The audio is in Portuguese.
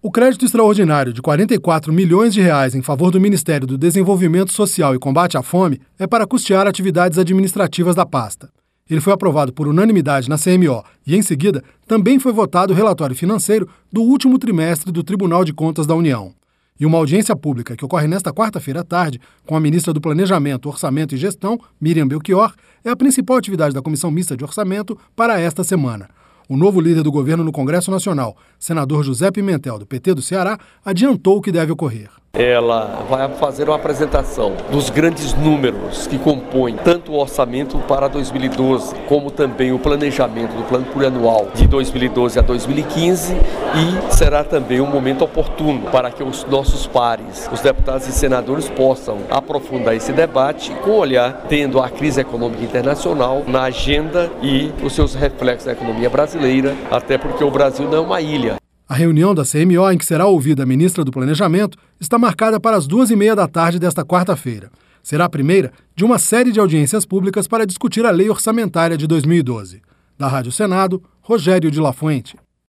O crédito extraordinário de R$ 44 milhões em favor do Ministério do Desenvolvimento Social e Combate à Fome é para custear atividades administrativas da pasta. Ele foi aprovado por unanimidade na CMO e, em seguida, também foi votado o relatório financeiro do último trimestre do Tribunal de Contas da União. E uma audiência pública que ocorre nesta quarta-feira à tarde, com a ministra do Planejamento, Orçamento e Gestão, Miriam Belchior, é a principal atividade da Comissão Mista de Orçamento para esta semana. O novo líder do governo no Congresso Nacional, senador José Pimentel, do PT do Ceará, adiantou o que deve ocorrer. Ela vai fazer uma apresentação dos grandes números que compõem tanto o orçamento para 2012, como também o planejamento do plano plurianual de 2012 a 2015, e será também um momento oportuno para que os nossos pares, os deputados e senadores, possam aprofundar esse debate com olhar tendo a crise econômica internacional na agenda e os seus reflexos na economia brasileira, até porque o Brasil não é uma ilha. A reunião da CMO, em que será ouvida a ministra do Planejamento, está marcada para as 2h30 da tarde desta quarta-feira. Será a primeira de uma série de audiências públicas para discutir a lei orçamentária de 2012. Da Rádio Senado, Rogério de La Fuente.